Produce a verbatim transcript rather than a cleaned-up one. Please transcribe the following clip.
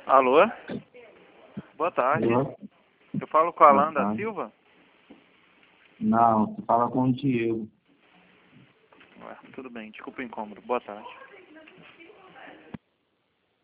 Alô? Boa tarde. Alô? Eu falo com o Alan Boa da tarde. Silva? Não, você fala com o Diego. Ué, tudo bem, desculpa o incômodo. Boa tarde.